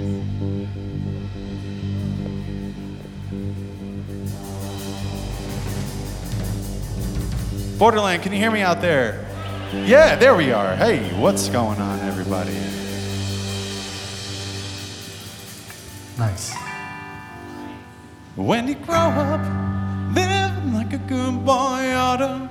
Borderland, can you hear me out there? Yeah, there we are. Hey, what's going on, everybody? Nice. When you grow up, living like a good boy oughta,